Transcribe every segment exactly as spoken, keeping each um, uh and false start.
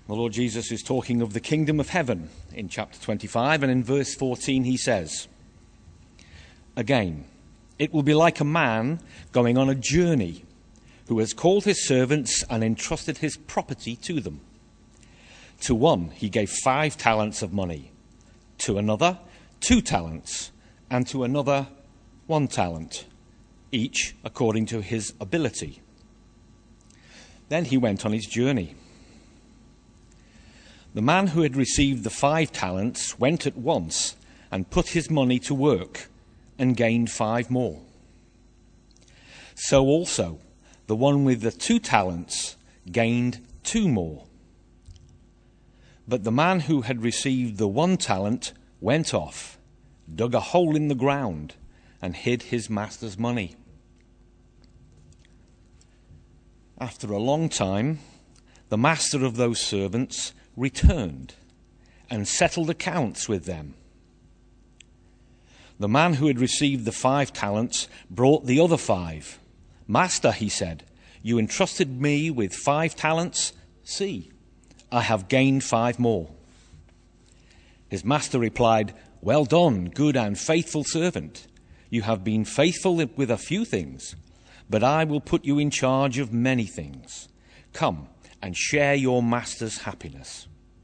The Lord Jesus is talking of the kingdom of heaven in chapter twenty-five, and in verse fourteen he says, "Again, it will be like a man going on a journey who has called his servants and entrusted his property to them. To one he gave five talents of money, to another two talents, and to another one talent, each according to his ability. Then he went on his journey. The man who had received the five talents went at once and put his money to work and gained five more. So also the one with the two talents gained two more. But the man who had received the one talent went off, dug a hole in the ground, and hid his master's money. After a long time, the master of those servants returned and settled accounts with them. The man who had received the five talents brought the other five. 'Master,' he said, 'you entrusted me with five talents. See, I have gained five more.' His master replied, 'Well done, good and faithful servant. You have been faithful with a few things, but I will put you in charge of many things. Come and share your master's happiness.'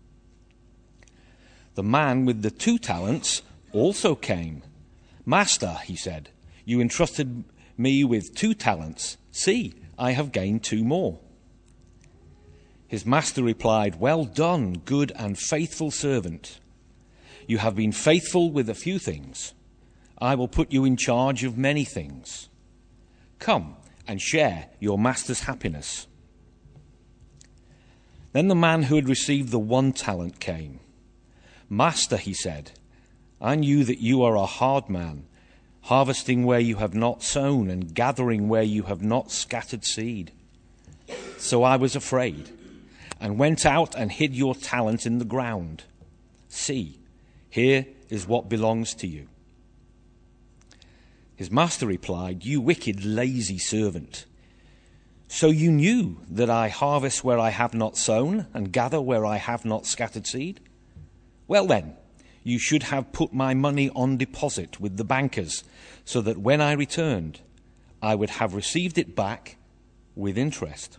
The man with the two talents also came. 'Master,' he said, 'you entrusted me with two talents. See, I have gained two more.' His master replied, 'Well done, good and faithful servant. You have been faithful with a few things. I will put you in charge of many things. Come and share your master's happiness.' Then the man who had received the one talent came. 'Master,' he said, 'I knew that you are a hard man, harvesting where you have not sown and gathering where you have not scattered seed. So I was afraid and went out and hid your talent in the ground. See, here is what belongs to you.' His master replied, 'You wicked, lazy servant. So you knew that I harvest where I have not sown and gather where I have not scattered seed? Well then, you should have put my money on deposit with the bankers, so that when I returned, I would have received it back with interest.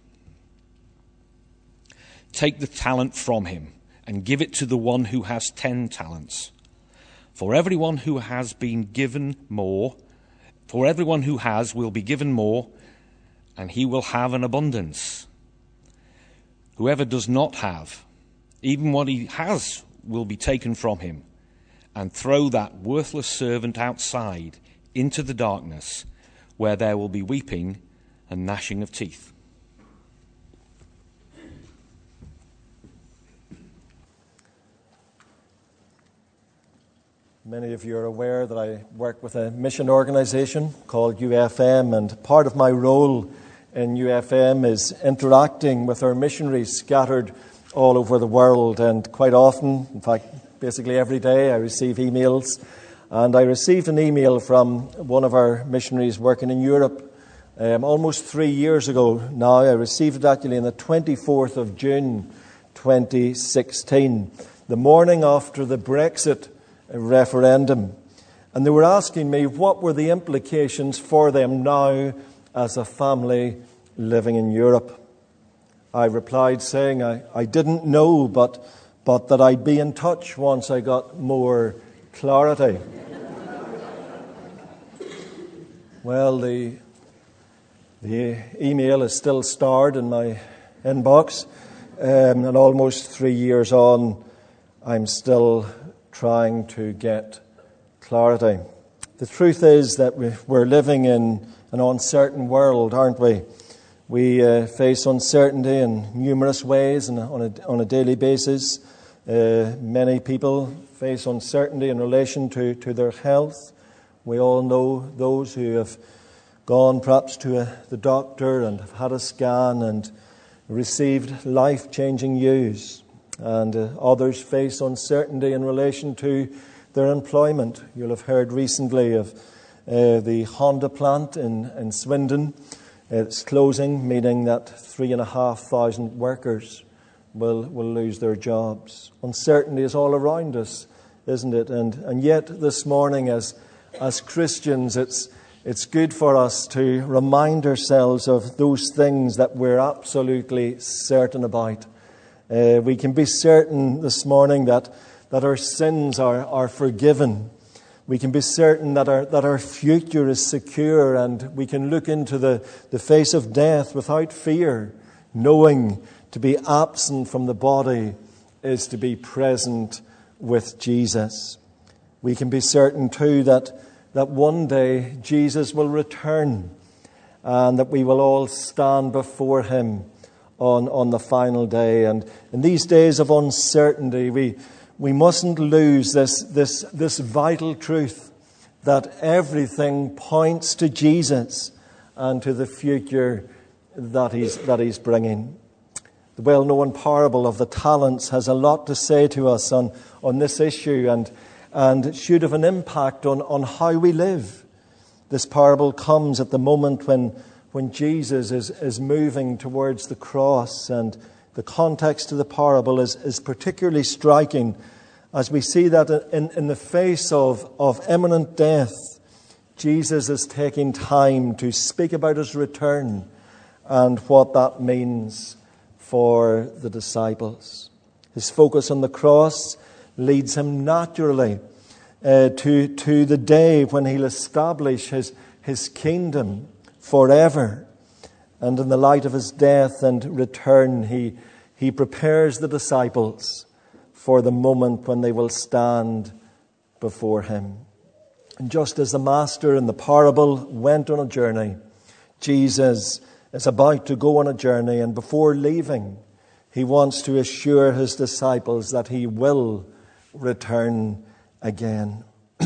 Take the talent from him and give it to the one who has ten talents. For everyone who has been given more, for everyone who has will be given more, and he will have an abundance. Whoever does not have, even what he has will be taken from him. And throw that worthless servant outside into the darkness, where there will be weeping and gnashing of teeth.'" Many of you are aware that I work with a mission organisation called U F M, and part of my role in U F M is interacting with our missionaries scattered all over the world. And quite often, in fact, basically every day, I receive emails. And I received an email from one of our missionaries working in Europe um, almost three years ago now. I received it actually on the twenty-fourth of June twenty sixteen, the morning after the Brexit referendum. And they were asking me what were the implications for them now as a family living in Europe. I replied saying I, I didn't know, but, but that I'd be in touch once I got more clarity. Well, the, the email is still starred in my inbox, um, and almost three years on, I'm still trying to get clarity. The truth is that we're living in an uncertain world, aren't we? We uh, face uncertainty in numerous ways and on a, on a daily basis. Uh, many people face uncertainty in relation to, to their health. We all know those who have gone perhaps to a, the doctor and have had a scan and received life-changing news. And uh, others face uncertainty in relation to their employment. You'll have heard recently of uh, the Honda plant in, in Swindon. It's closing, meaning that three and a half thousand workers will, will lose their jobs. Uncertainty is all around us, isn't it? And and yet this morning as as Christians, it's it's good for us to remind ourselves of those things that we're absolutely certain about. Uh, we can be certain this morning that, that our sins are, are forgiven. We can be certain that our that our future is secure, and we can look into the, the face of death without fear, knowing to be absent from the body is to be present with Jesus. We can be certain too that, that one day Jesus will return, and that we will all stand before him on, on the final day. And in these days of uncertainty, we we mustn't lose this, this, this vital truth that everything points to Jesus and to the future that he's, that he's bringing. The well-known parable of the talents has a lot to say to us on, on this issue, and, and should have an impact on, on how we live. This parable comes at the moment when, when Jesus is, is moving towards the cross, and the context of the parable is, is particularly striking as we see that in, in the face of, of imminent death, Jesus is taking time to speak about his return and what that means for the disciples. His focus on the cross leads him naturally uh, to, to the day when he'll establish his, his kingdom forever. And in the light of his death and return, he, he prepares the disciples for the moment when they will stand before him. And just as the master in the parable went on a journey, Jesus is about to go on a journey, and before leaving, he wants to assure his disciples that he will return again.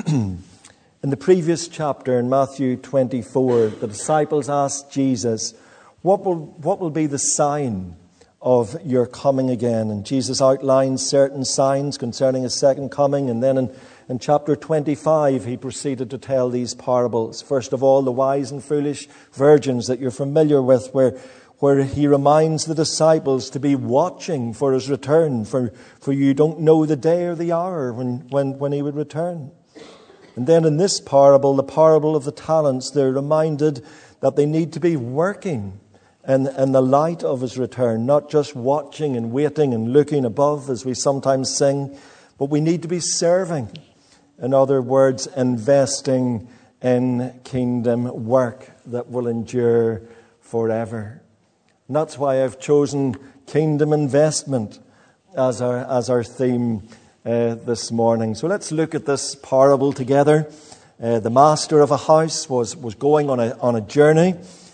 In the previous chapter, in Matthew twenty-four, the disciples asked Jesus, what will, what will be the sign of your coming again? And Jesus outlines certain signs concerning his second coming. And then in, in chapter twenty-five, he proceeded to tell these parables. First of all, the wise and foolish virgins that you're familiar with, where, where he reminds the disciples to be watching for his return, for, for you don't know the day or the hour when, when, when he would return. And then in this parable, the parable of the talents, they're reminded that they need to be working in, in the light of his return, not just watching and waiting and looking above as we sometimes sing, but we need to be serving. In other words, investing in kingdom work that will endure forever. And that's why I've chosen kingdom investment as our, as our theme Uh, this morning. So let's look at this parable together. Uh, the master of a house was, was going on a, on a journey,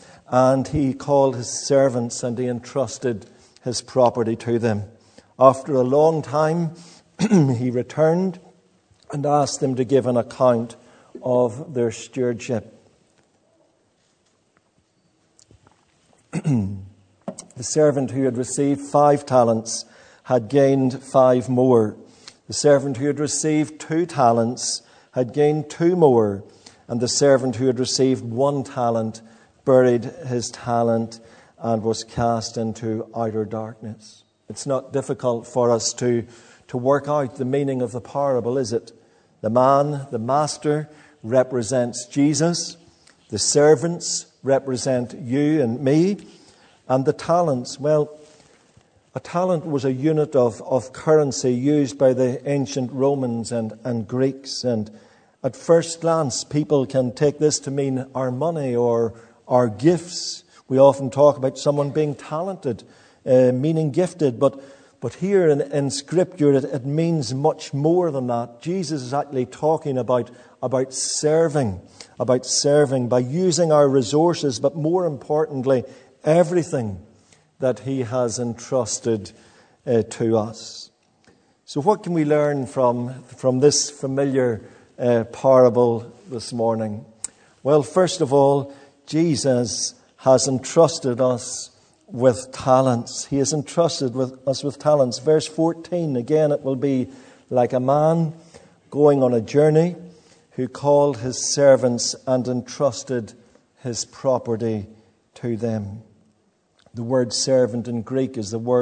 and he called his servants and he entrusted his property to them. After a long time, he returned and asked them to give an account of their stewardship. The servant who had received five talents had gained five more. The servant who had received two talents had gained two more, and the servant who had received one talent buried his talent and was cast into outer darkness. It's not difficult for us to, to work out the meaning of the parable, is it? The man, the master, represents Jesus. The servants represent you and me. And the talents, well, a talent was a unit of, of currency used by the ancient Romans and, and Greeks. And at first glance, people can take this to mean our money or our gifts. We often talk about someone being talented, uh, meaning gifted. But, but here in, in Scripture, it, it means much more than that. Jesus is actually talking about, about serving, about serving by using our resources, but more importantly, everything that he has entrusted uh, to us. So what can we learn from, from this familiar uh, parable this morning? Well, first of all, Jesus has entrusted us with talents. He has entrusted with us with talents. Verse fourteen, again, it will be like a man going on a journey who called his servants and entrusted his property to them. The word servant in Greek is the word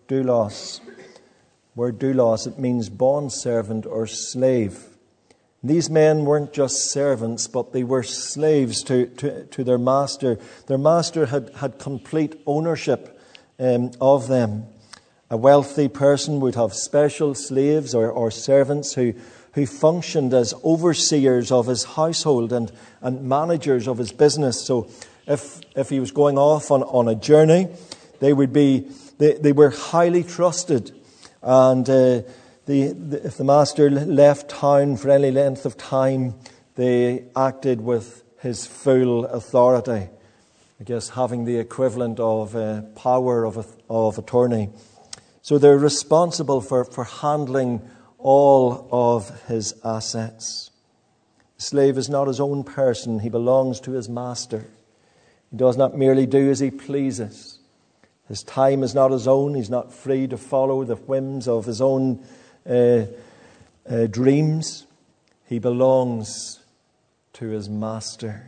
doulos. Word doulos, it means bondservant or slave. These men weren't just servants, but they were slaves to, to, to their master. Their master had, had complete ownership um, of them. A wealthy person would have special slaves or, or servants who, who functioned as overseers of his household and, and managers of his business. So if if he was going off on, on a journey, they would be they, they were highly trusted. And uh, the, the, if the master left town for any length of time, they acted with his full authority. I guess having the equivalent of uh, power of, of attorney. So they're responsible for, for handling all of his assets. The slave is not his own person. He belongs to his master. He does not merely do as he pleases. His time is not his own. He's not free to follow the whims of his own uh, uh, dreams. He belongs to his master.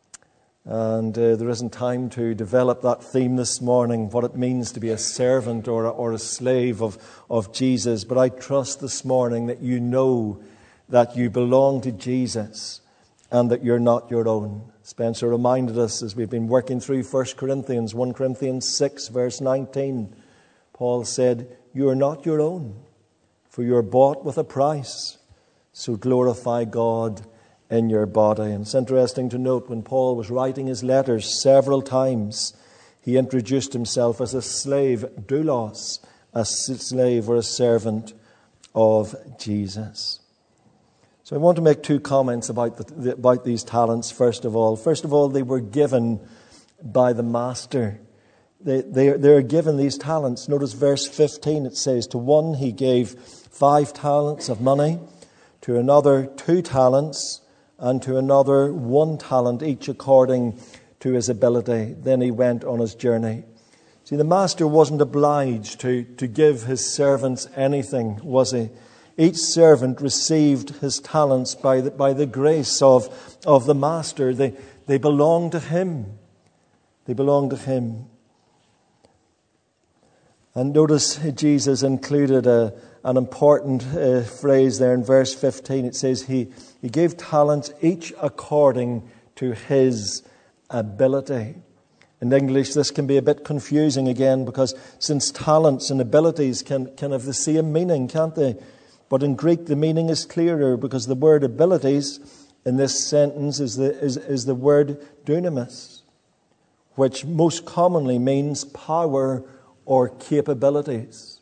And uh, there isn't time to develop that theme this morning, what it means to be a servant or a, or a slave of, of Jesus. But I trust this morning that you know that you belong to Jesus and that you're not your own. Spencer reminded us as we've been working through First Corinthians, First Corinthians six, verse nineteen. Paul said, "You are not your own, for you are bought with a price. So glorify God in your body." And it's interesting to note when Paul was writing his letters several times, he introduced himself as a slave, doulos, a slave or a servant of Jesus. So I want to make two comments about, the, the, about these talents, first of all. First of all, they were given by the master. They, they, they are given these talents. Notice verse fifteen, it says, "To one he gave five talents of money, to another two talents, and to another one talent, each according to his ability. Then he went on his journey." See, the master wasn't obliged to, to give his servants anything, was he? Each servant received his talents by the, by the grace of, of the master. They, they belong to him. They belong to him. And notice Jesus included a, an important uh, phrase there in verse fifteen. It says he, he gave talents each according to his ability. In English, this can be a bit confusing again because since talents and abilities can, can have the same meaning, can't they? But in Greek, the meaning is clearer because the word abilities in this sentence is the, is, is the word dunamis, which most commonly means power or capabilities.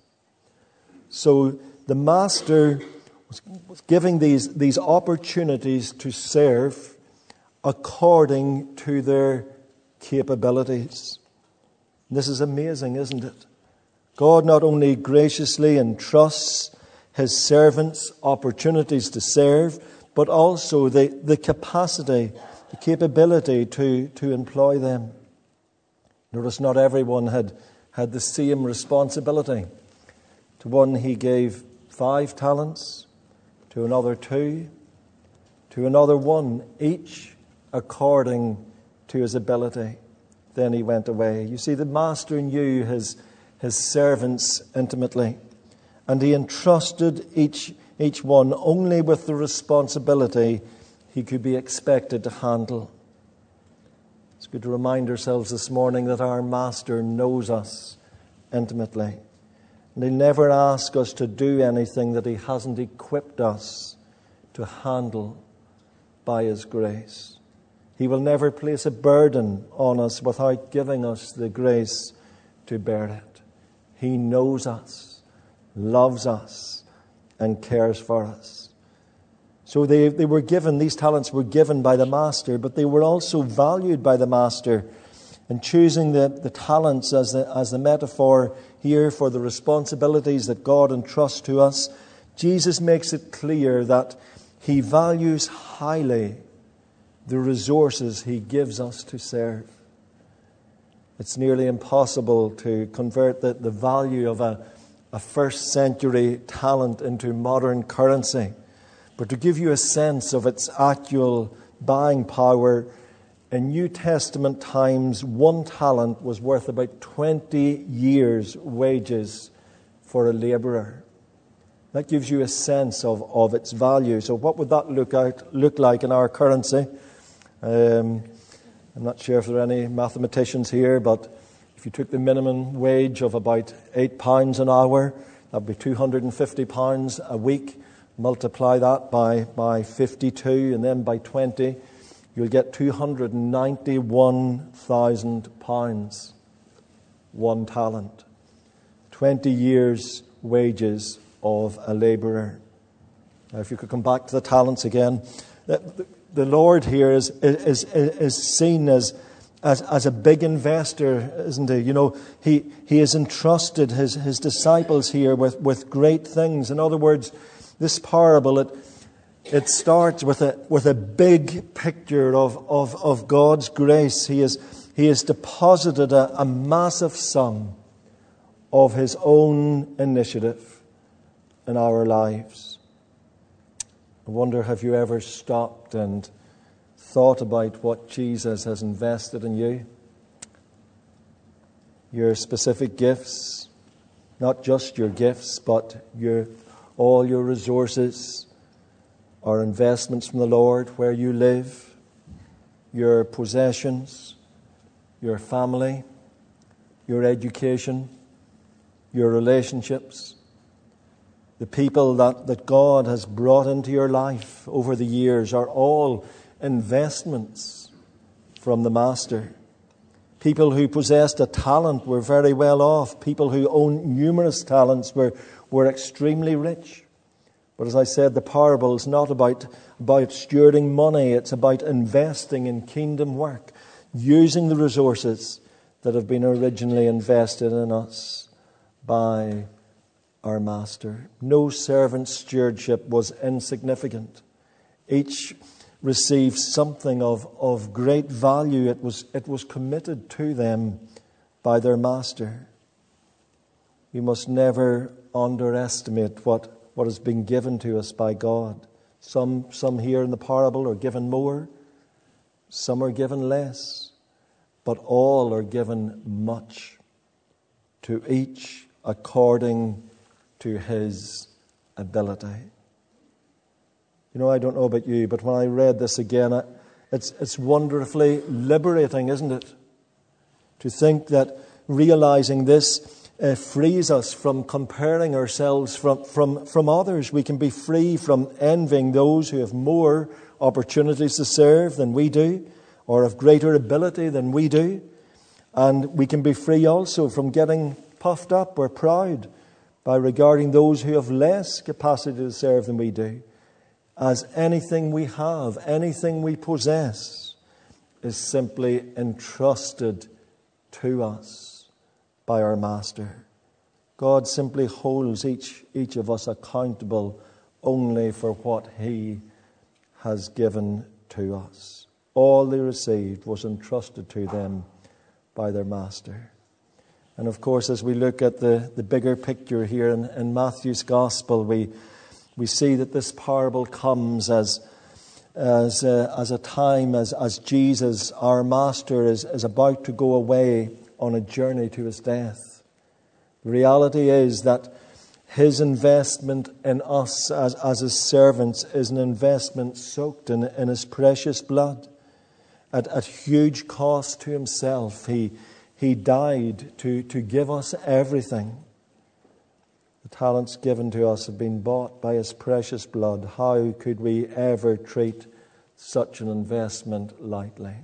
So the master was giving these, these opportunities to serve according to their capabilities. This is amazing, isn't it? God not only graciously entrusts his servants opportunities to serve, but also the, the capacity, the capability to, to employ them. Notice not everyone had, had the same responsibility. To one he gave five talents, to another two, to another one, each according to his ability. Then he went away. You see, the master knew his, his servants intimately, and he entrusted each, each one only with the responsibility he could be expected to handle. It's good to remind ourselves this morning that our master knows us intimately. And he'll never ask us to do anything that he hasn't equipped us to handle by his grace. He will never place a burden on us without giving us the grace to bear it. He knows us, loves us, and cares for us. So they, they were given, these talents were given by the master, but they were also valued by the master. And choosing the, the talents as the, as the metaphor here for the responsibilities that God entrusts to us, Jesus makes it clear that he values highly the resources he gives us to serve. It's nearly impossible to convert the, the value of a, a first century talent into modern currency. But to give you a sense of its actual buying power, in New Testament times, one talent was worth about twenty years' wages for a labourer. That gives you a sense of, of its value. So what would that look out look like in our currency? Um, I'm not sure if there are any mathematicians here, but if you took the minimum wage of about eight pounds an hour, that would be two hundred fifty pounds a week. Multiply that by, by fifty-two and then by twenty, you'll get two hundred ninety-one thousand pounds. One talent. twenty years' wages of a labourer. Now, if you could come back to the talents again, the, the Lord here is is is seen as, as as a big investor, isn't he? You know, he he has entrusted his his disciples here with with great things. In other words, this parable it it starts with a with a big picture of of of God's grace. He is he has deposited a, a massive sum of his own initiative in our lives. I wonder, have you ever stopped and thought about what Jesus has invested in you? Your specific gifts, not just your gifts, but your all your resources are investments from the Lord, where you live, your possessions, your family, your education, your relationships. The people that, that God has brought into your life over the years are all investments from the Master. People who possessed a talent were very well off. People who owned numerous talents were, were extremely rich. But as I said, the parable is not about, about stewarding money. It's about investing in kingdom work, using the resources that have been originally invested in us by our Master. No servant's stewardship was insignificant. Each received something of, of great value. It was, it was committed to them by their Master. We must never underestimate what, what has been given to us by God. Some, some here in the parable are given more. Some are given less. But all are given much, to each according to his ability. You know, I don't know about you, but when I read this again, it's, it's wonderfully liberating, isn't it? To think that realizing this uh, frees us from comparing ourselves from, from, from others. We can be free from envying those who have more opportunities to serve than we do, or have greater ability than we do. And we can be free also from getting puffed up or proud by regarding those who have less capacity to serve than we do, as anything we have, anything we possess, is simply entrusted to us by our Master. God simply holds each, each of us accountable only for what He has given to us. All they received was entrusted to them by their Master. And of course, as we look at the, the bigger picture here in, in Matthew's Gospel, we we see that this parable comes as as a, as a time as, as Jesus, our Master, is, is about to go away on a journey to his death. The reality is that his investment in us as, as his servants is an investment soaked in, in his precious blood. At, at huge cost to himself, he He died to, to give us everything. The talents given to us have been bought by his precious blood. How could we ever treat such an investment lightly?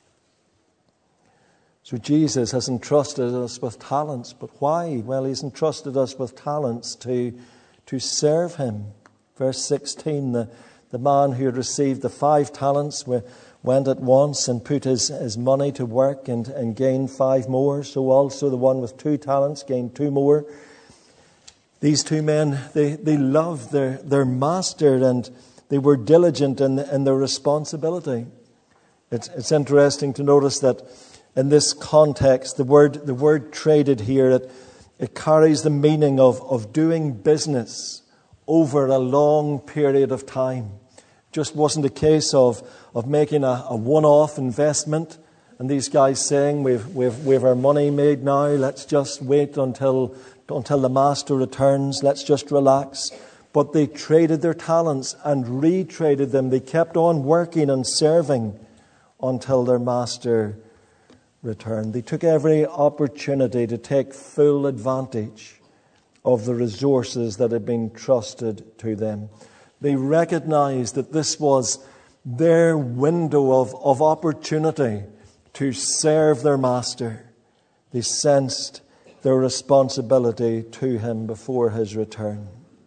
So Jesus has entrusted us with talents. But why? Well, he's entrusted us with talents to, to serve him. Verse sixteen, the, the man who had received the five talents went at once and put his, his money to work and, and gained five more. So also the one with two talents gained two more. These two men, they, they loved their, their master, and they were diligent in, in their responsibility. It's, it's interesting to notice that in this context, the word the word traded here, it, it carries the meaning of, of doing business over a long period of time. Just wasn't a case of, of making a, a one-off investment and these guys saying, we've, we've, we've our money made now, let's just wait until until the master returns. Let's just relax. But they traded their talents and retraded them. They kept on working and serving until their master returned. They took every opportunity to take full advantage of the resources that had been trusted to them. They recognized that this was their window of, of opportunity to serve their master. They sensed their responsibility to him before his return.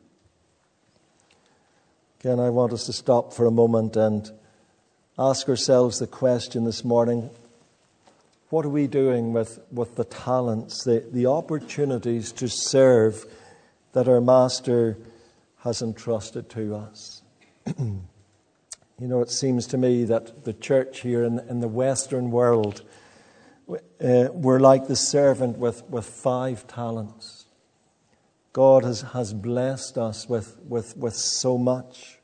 Again, I want us to stop for a moment and ask ourselves the question this morning: what are we doing with, with the talents, the, the opportunities to serve that our Master has entrusted to us? You know, it seems to me that the church here in, in the Western world, uh, we're like the servant with, with five talents. God has, has blessed us with, with, with so much.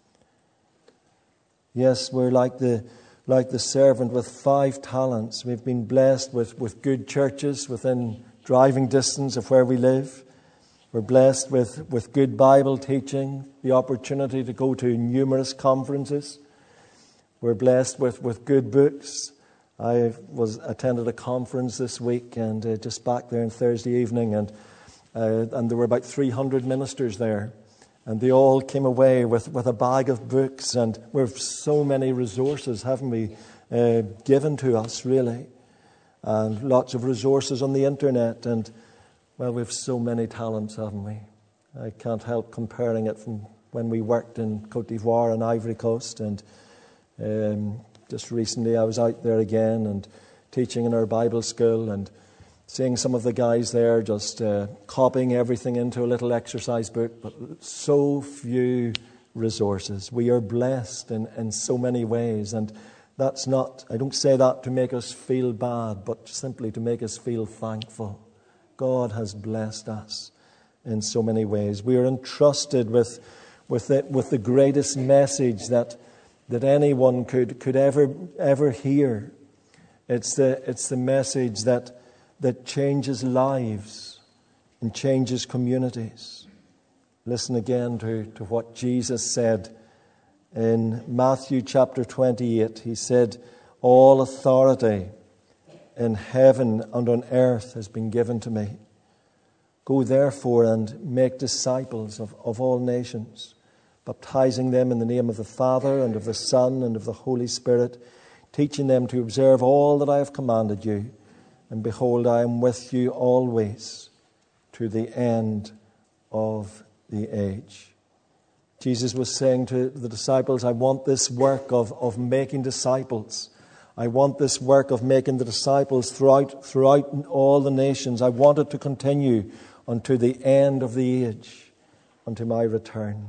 Yes, we're like the like the servant with five talents. We've been blessed with, with good churches within driving distance of where we live. We're blessed with, with good Bible teaching, the opportunity to go to numerous conferences. We're blessed with, with good books. I was attended a conference this week and uh, just back there on Thursday evening, and uh, and there were about three hundred ministers there. And they all came away with, with a bag of books, and we've so many resources, haven't we, uh, given to us, really. And lots of resources on the internet, and, well, we've so many talents, haven't we? I can't help comparing it from when we worked in Côte d'Ivoire and Ivory Coast, and um, just recently I was out there again and teaching in our Bible school, and seeing some of the guys there just uh, copying everything into a little exercise book, but so few resources. We are blessed in, in so many ways, and that's not, I don't say that to make us feel bad, but simply to make us feel thankful. God has blessed us in so many ways. We are entrusted with with the, with the greatest message that that anyone could could ever ever hear. It's the it's the message that that changes lives and changes communities. Listen again to, to what Jesus said in Matthew chapter twenty-eight. He said, "All authority in heaven and on earth has been given to me. Go therefore and make disciples of, of all nations, baptizing them in the name of the Father and of the Son and of the Holy Spirit, teaching them to observe all that I have commanded you. And behold, I am with you always to the end of the age." Jesus was saying to the disciples, I want this work of, of making disciples. I want this work of making the disciples throughout, throughout all the nations. I want it to continue unto the end of the age, unto my return.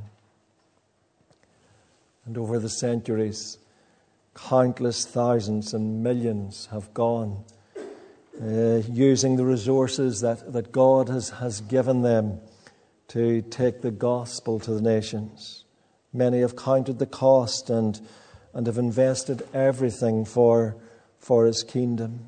And over the centuries, countless thousands and millions have gone Uh, using the resources that, that God has, has given them to take the gospel to the nations. Many have counted the cost and and have invested everything for, for his kingdom.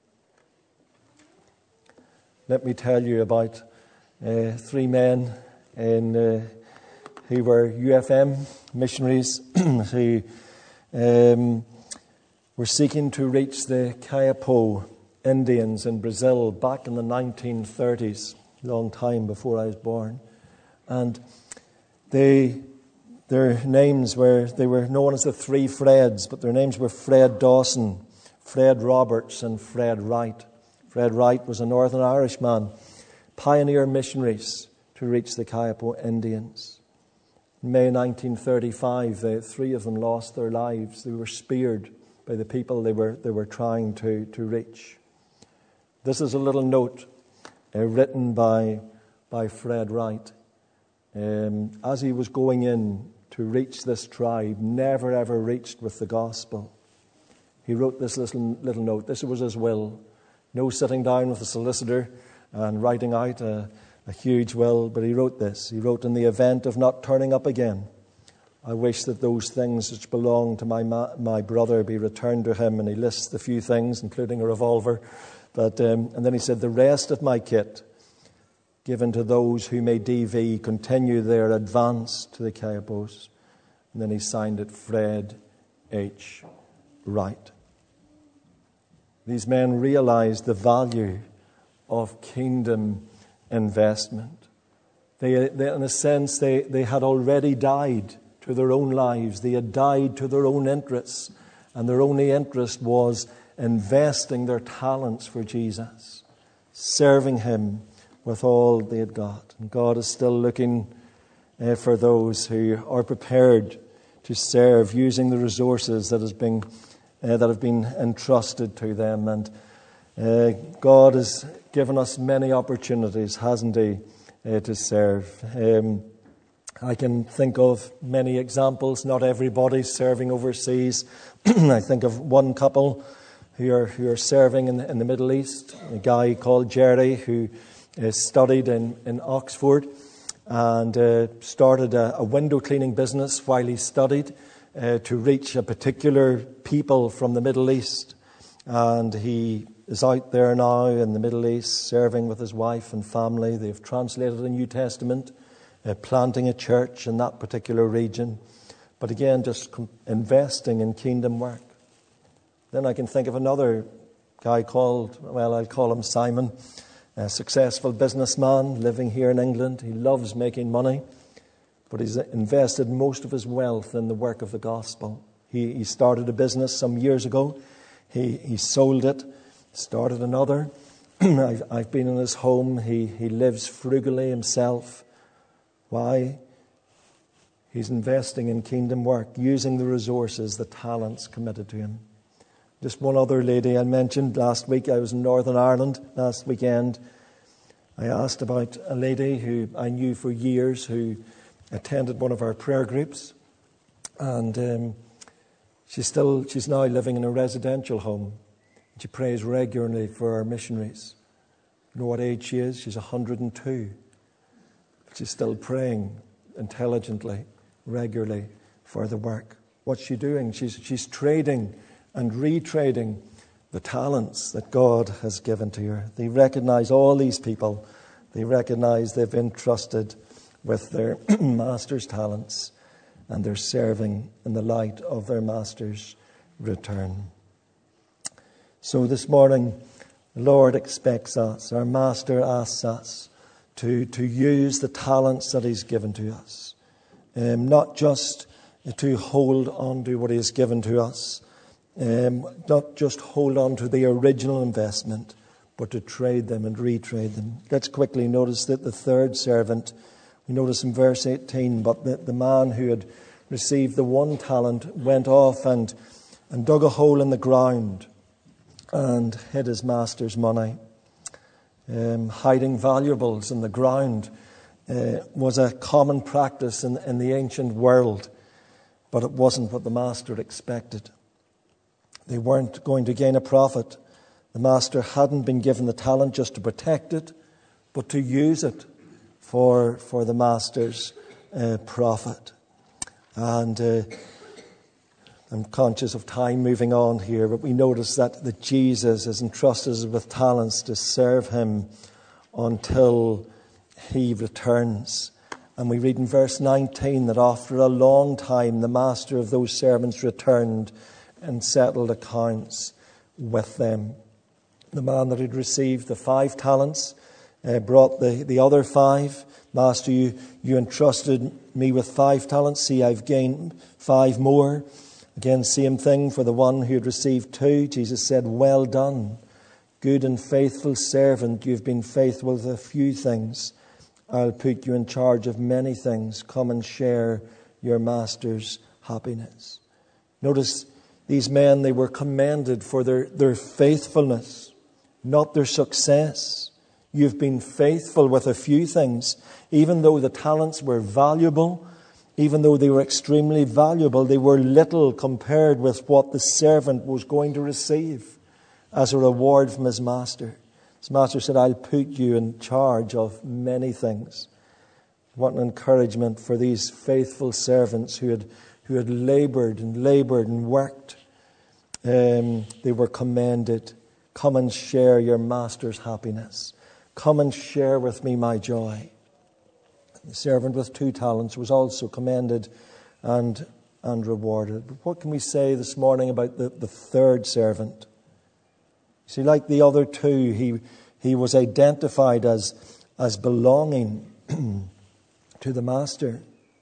Let me tell you about uh, three men in, uh, who were U F M missionaries who um, were seeking to reach the Kayapo Indians in Brazil back in the nineteen thirties, a long time before I was born. And they, their names were, they were known as the Three Freds, but their names were Fred Dawson, Fred Roberts, and Fred Wright. Fred Wright was a Northern Irishman, pioneer missionaries to reach the Kayapo Indians. In May nineteen thirty-five, the three of them lost their lives. They were speared by the people they were they were trying to, to reach. This is a little note uh, written by by Fred Wright. Um, as he was going in to reach this tribe, never ever reached with the gospel, he wrote this little, little note. This was his will. No sitting down with a solicitor and writing out a, a huge will, but he wrote this. He wrote, "In the event of not turning up again, I wish that those things which belong to my ma- my brother be returned to him." And he lists the few things, including a revolver. But um, and then he said, "The rest of my kit given to those who may D V continue their advance to the Caiaphos. And then he signed it Fred H. Wright. These men realized the value of kingdom investment. They, they, in a sense, they, they had already died to their own lives. They had died to their own interests. And their only interest was investing their talents for Jesus, serving him with all they had got. And God is still looking uh, for those who are prepared to serve using the resources that has been uh, that have been entrusted to them. And uh, God has given us many opportunities, hasn't he, uh, to serve. Um, I can think of many examples. Not everybody serving overseas. I think of one couple who are who are serving in the, in the Middle East. A guy called Jerry who uh, studied in, in Oxford and uh, started a, a window cleaning business while he studied uh, to reach a particular people from the Middle East. And he is out there now in the Middle East serving with his wife and family. They've translated the New Testament, uh, planting a church in that particular region. But again, just com- investing in kingdom work. Then I can think of another guy called, well, I'll call him Simon, a successful businessman living here in England. He loves making money, but he's invested most of his wealth in the work of the gospel. He, he started a business some years ago. He, he sold it, started another. I've, I've been in his home. He, he lives frugally himself. Why? He's investing in kingdom work, using the resources, the talents committed to him. Just one other lady I mentioned last week. I was in Northern Ireland last weekend. I asked about a lady who I knew for years who attended one of our prayer groups. And um, she's still, she's now living in a residential home. She prays regularly for our missionaries. You know what age she is? She's one hundred and two. She's still praying intelligently, regularly for the work. What's she doing? She's, she's trading and retrading the talents that God has given to her. They recognize all these people. They recognize they've been trusted with their master's talents, and they're serving in the light of their master's return. So this morning, the Lord expects us, our master asks us to, to use the talents that he's given to us. Um, not just to hold on to what he has given to us, Um, not just hold on to the original investment, but to trade them and retrade them. Let's quickly notice that the third servant, we notice in verse eighteen, but the, the man who had received the one talent went off and, and dug a hole in the ground and hid his master's money. Um, hiding valuables in the ground uh, was a common practice in, in the ancient world, but it wasn't what the master expected. They weren't going to gain a profit. The master hadn't been given the talent just to protect it, but to use it for, for the master's uh, profit. And uh, I'm conscious of time moving on here, but we notice that, that Jesus has entrusted us with talents to serve him until he returns. And we read in verse nineteen that after a long time the master of those servants returned and settled accounts with them. The man that had received the five talents uh, brought the, the other five. Master, you, you entrusted me with five talents. See, I've gained five more. Again, same thing for the one who had received two. Jesus said, well done, good and faithful servant. You've been faithful with a few things. I'll put you in charge of many things. Come and share your master's happiness. Notice these men, they were commended for their, their faithfulness, not their success. You've been faithful with a few things. Even though the talents were valuable, even though they were extremely valuable, they were little compared with what the servant was going to receive as a reward from his master. His master said, I'll put you in charge of many things. What an encouragement for these faithful servants who had who had laboured and laboured and worked. Um, they were commended. Come and share your master's happiness. Come and share with me my joy. The servant with two talents was also commended and, and rewarded. But what can we say this morning about the, the third servant? See, like the other two, he, he was identified as, as belonging to the master.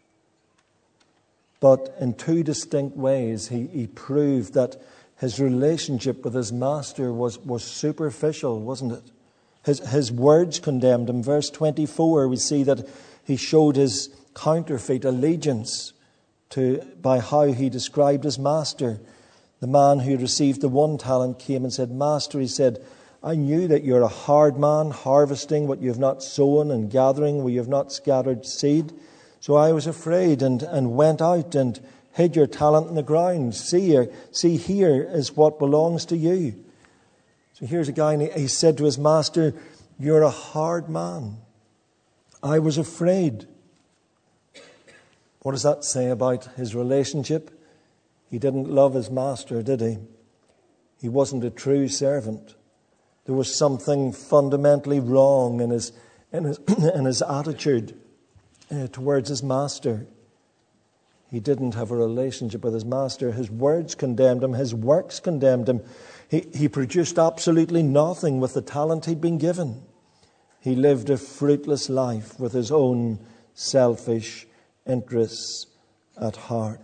But in two distinct ways, he, he proved that his relationship with his master was, was superficial, wasn't it? His, his words condemned him. Verse twenty-four, we see that he showed his counterfeit allegiance to by how he described his master. The man who received the one talent came and said, Master, he said, I knew that you're a hard man, harvesting what you have not sown and gathering where you have not scattered seed. So I was afraid and, and went out and hid your talent in the ground. See here, see here is what belongs to you. So here's a guy, and he, he said to his master, you're a hard man. I was afraid. What does that say about his relationship? He didn't love his master, did he? He wasn't a true servant. There was something fundamentally wrong in his, in his, in his attitude uh, towards his master. He didn't have a relationship with his master. His words condemned him. His works condemned him. He, he produced absolutely nothing with the talent he'd been given. He lived a fruitless life with his own selfish interests at heart.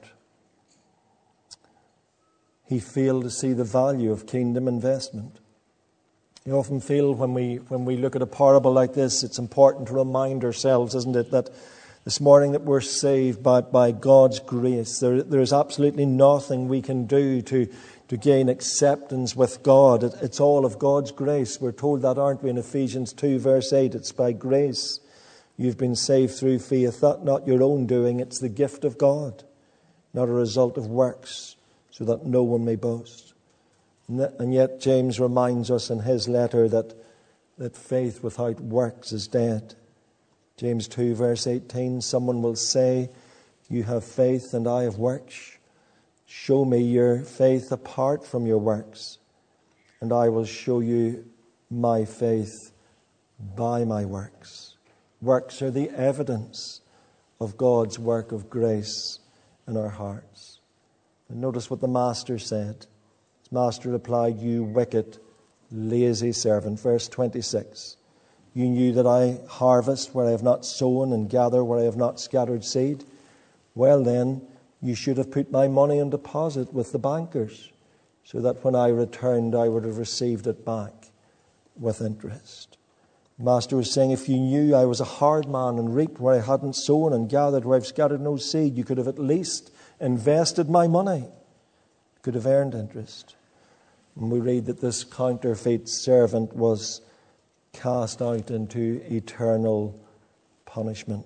He failed to see the value of kingdom investment. You often feel when we when we look at a parable like this, it's important to remind ourselves, isn't it, that this morning that we're saved by, by God's grace. There, there is absolutely nothing we can do to, to gain acceptance with God. It, it's all of God's grace. We're told that, aren't we, in Ephesians two, verse eight. It's by grace you've been saved through faith, not, not your own doing. It's the gift of God, not a result of works, so that no one may boast. And yet James reminds us in his letter that, that faith without works is dead. James two, verse eighteen, someone will say, you have faith and I have works. Show me your faith apart from your works, and I will show you my faith by my works. Works are the evidence of God's work of grace in our hearts. And notice what the master said. His master replied, you wicked, lazy servant. Verse twenty-six. You knew that I harvest where I have not sown and gather where I have not scattered seed. Well then, you should have put my money on deposit with the bankers, so that when I returned I would have received it back with interest. The master was saying, if you knew I was a hard man and reaped where I hadn't sown and gathered where I've scattered no seed, you could have at least invested my money. You could have earned interest. And we read that this counterfeit servant was cast out into eternal punishment.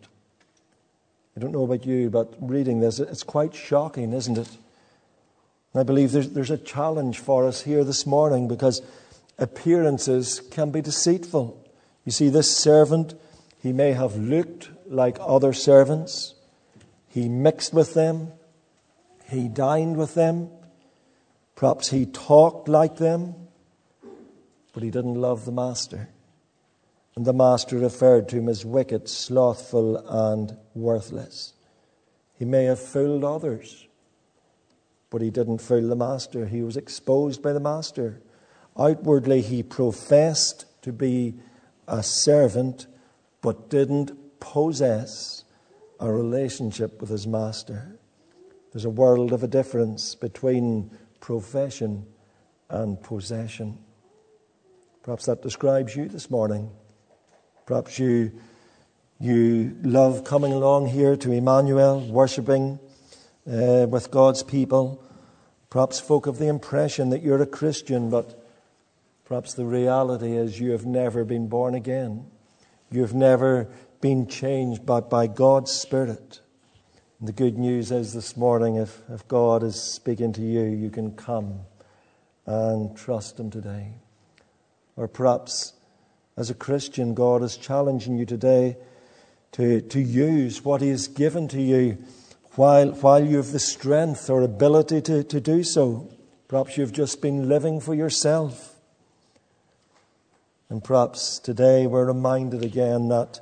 I don't know about you, but reading this, it's quite shocking, isn't it? And I believe there's, there's a challenge for us here this morning, because appearances can be deceitful. You see, this servant, he may have looked like other servants. He mixed with them. He dined with them. Perhaps he talked like them. But he didn't love the master. And the master referred to him as wicked, slothful, and worthless. He may have fooled others, but he didn't fool the master. He was exposed by the master. Outwardly, he professed to be a servant, but didn't possess a relationship with his master. There's a world of a difference between profession and possession. Perhaps that describes you this morning. Perhaps you you love coming along here to Emmanuel, worshipping uh, with God's people. Perhaps folk have the impression that you're a Christian, but perhaps the reality is you have never been born again. You've never been changed by, by God's Spirit. And the good news is this morning, if, if God is speaking to you, you can come and trust Him today. Or perhaps as a Christian, God is challenging you today to, to use what He has given to you while, while you have the strength or ability to, to do so. Perhaps you've just been living for yourself. And perhaps today we're reminded again that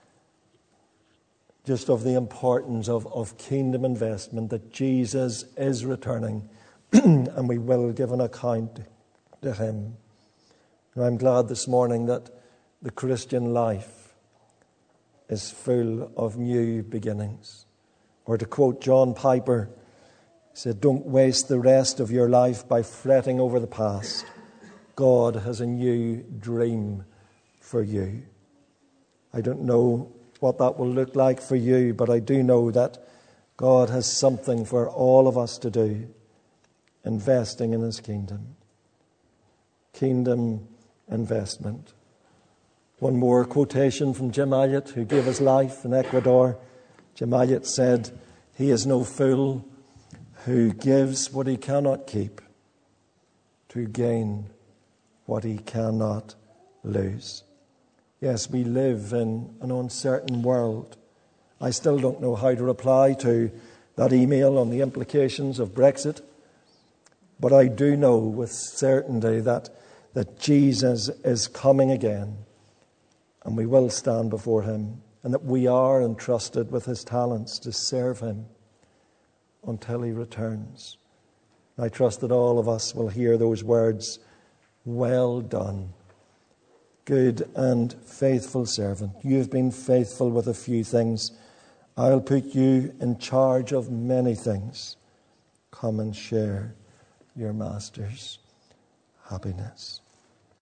just of the importance of, of kingdom investment, that Jesus is returning and we will give an account to him. And I'm glad this morning that the Christian life is full of new beginnings. Or to quote John Piper, he said, "Don't waste the rest of your life by fretting over the past. God has a new dream for you." I don't know what that will look like for you, but I do know that God has something for all of us to do, investing in his kingdom. Kingdom investment. One more quotation from Jim Elliot, who gave his life in Ecuador. Jim Elliot said, "He is no fool who gives what he cannot keep to gain what he cannot lose." Yes, we live in an uncertain world. I still don't know how to reply to that email on the implications of Brexit, but I do know with certainty that, that Jesus is coming again, and we will stand before him, and that we are entrusted with his talents to serve him until he returns. I trust that all of us will hear those words, "Well done, good and faithful servant. You've been faithful with a few things. I'll put you in charge of many things. Come and share your master's happiness."